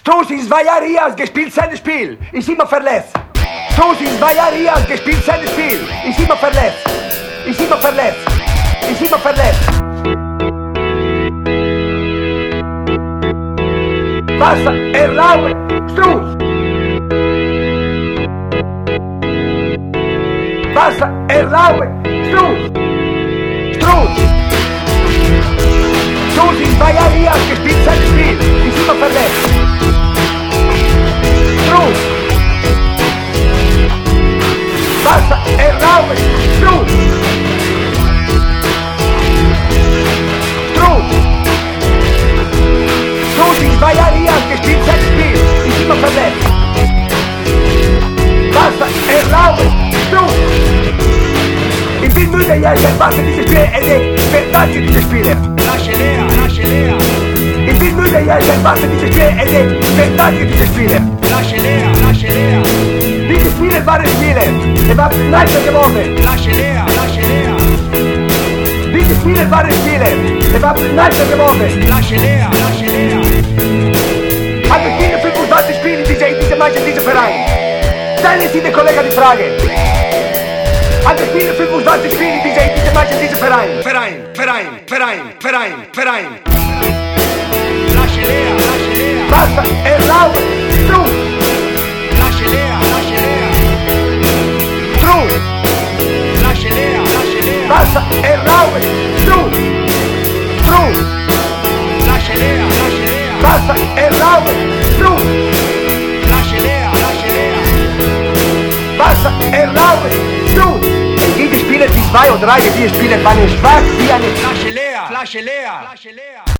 Strauß in 2 Jahren hier hat gespielt sein Spiel. Ist immer verletzt. Strauß in 2 Jahren hier hat gespielt sein Spiel. Ist immer verletzt. Ist immer verletzt. Ist immer verletzt. Basta, erlaube, Strauß. Basta, erlaube, Strauß. Strauß. Strauß in 2 Jahren hier hat gespielt sein Spiel. Ist immer verletzt. Strauß. Basta, erlaube, Strauß. Strauß. Strauß in 2 Jahren hier hat gespielt sein Spiel. Ist immer verletzt. Basta, erlaube, Strauß. Ich bin müde, ja, ich erwarte diese Spiele, verdanke diese Spiele. Lascia Lea. Ich bin müde, ja, ich erwarte diese Spiele, verdanke diese Spiele. Lascia Lea. Diese Spiele waren Spiele. Wir haben Leiter gewonnen. Lascia Lea. Diese Spiele waren Spiele. Wir haben Leiter gewonnen. Lascia Lea. Hatte viele 25 Spiele in dieser Mannschaft, in diesem Verein. Stellen Sie den Kollegen die Frage. Hatte viele 25 Spiele in dieser Mannschaft, in diesem Verein. Verein. Lascia Lea. Basta, erlaube, Strauß. Lascia Lea. Strauß. Lascia Lea. Basta, erlaube, Strauß. Strauß. Lascia Lea. Basta, erlaube, Strauß. Lascia Lea. Basta, erlaube, Strauß. In diese Spiele, die 2 oder 3, die Spiele waren schwach wie eine... Lascia Lea.